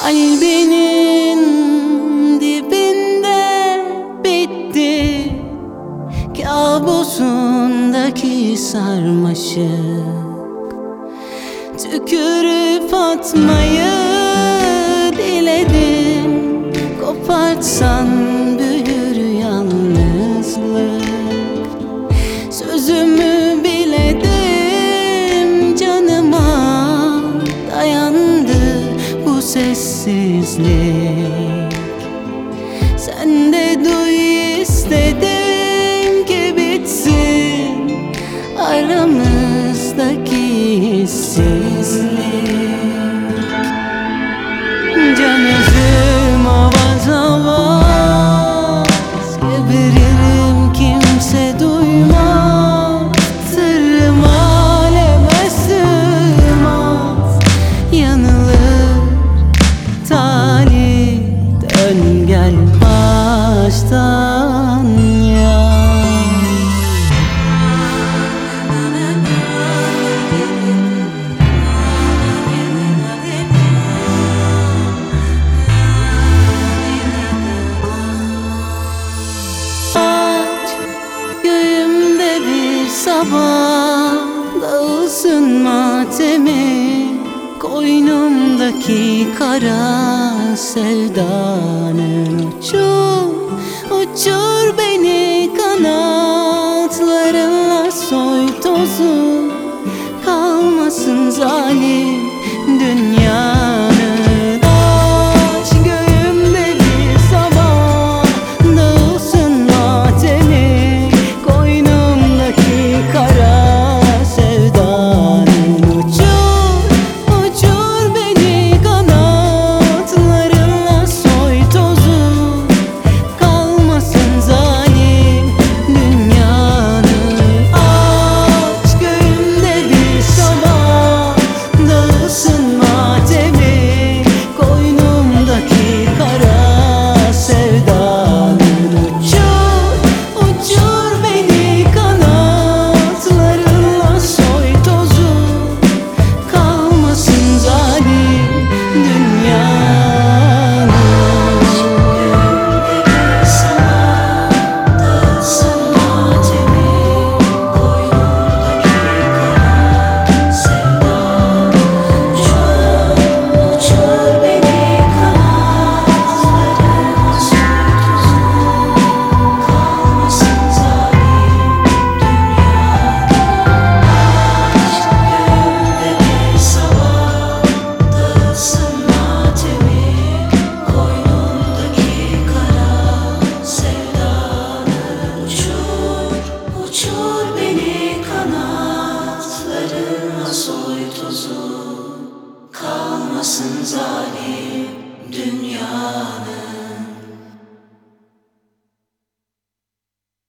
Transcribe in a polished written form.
Kalbinin dibinde bitti kabusundaki sarmaşık. Tükürüp atmayı diledim, kopartsan büyür yalnızlık. Sözümü biledim, canıma dayandı bu sessizlik. Sen de duy istedim ki bitsin aramızdaki hissizlik. Can özüm avaz avaz geberirim, kimse duymaz. Sırrım aleme sığmaz. Yanılır talih, dön gel baştan yaz. Sabah dağılsın matemi, koynumdaki kara sevdanın. Uçur, uçur beni kanatlarınla, soy tozu kalmasın zalim dünyanın. Aç göğümde bir sabah dağılsın matemi, kara sevdanın. Uçur, uçur beni kanatlarınla, soy tozu kalmasın zalim dünyanın. Aç göğümde bir sabah dağılsın matemi, koynumdaki kara sevdanın. Uçur, uçur beni kanatlarınla, soy tozu kalmasın zalim dünyanın. Dağılsın matemi, koynumdaki kara sevdanın. Uçur beni kanatlarınla, soy tozu kalmasın zalim dünyanın. Bir sabah dağılsın matemi, koynumdaki kara sevdanın. Uçur, uçur beni kanatlarınla, soy tozu kalmasın zalim dünyanın.